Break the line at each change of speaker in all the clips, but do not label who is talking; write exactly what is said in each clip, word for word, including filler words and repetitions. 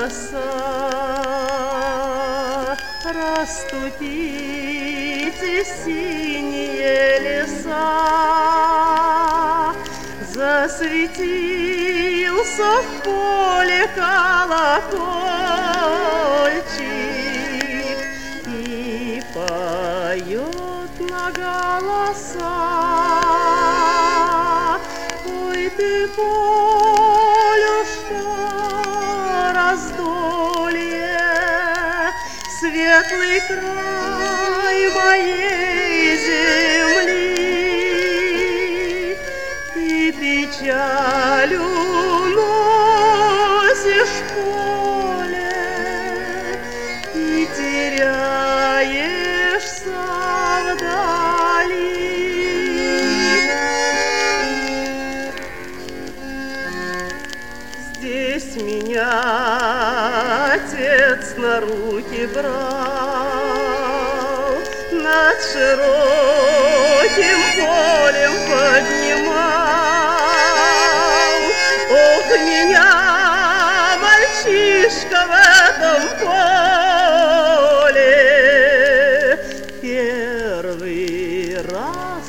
голоса. Расступите синие леса, засветился в поле колокольчик и поет на голоса. Ой, ты, полюшка, раздолье, светлый край моей земли, ты печалью носишь поле и теряешься вдали. Здесь меня отец на руки брал, над широким полем поднимал. Ох, меня, мальчишка, в этом поле первый раз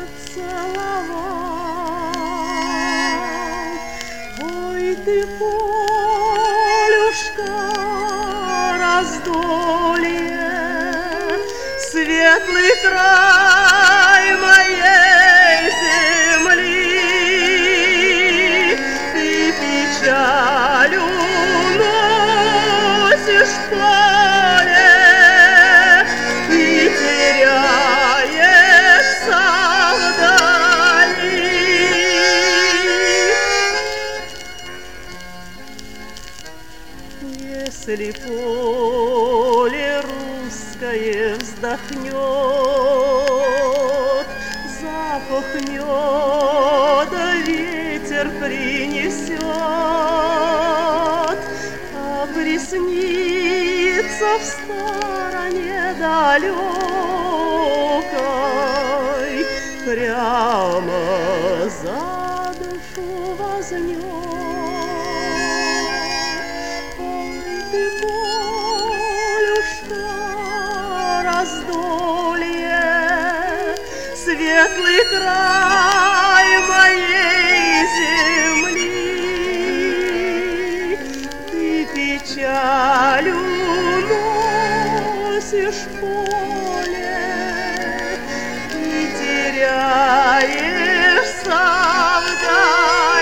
поцеловал. Ой, ты, полюшка, раздолье, светлый край моей земли, ты печалью носишь поле и теряешься вдали. Если поле русское вздохнет, запах меда ветер принесет, а приснится в стороне далекой, прямо за душу возьмет. Ты, полюшка, раздолье, светлый край моей земли, ты печалью носишь поле и теряешься вдали.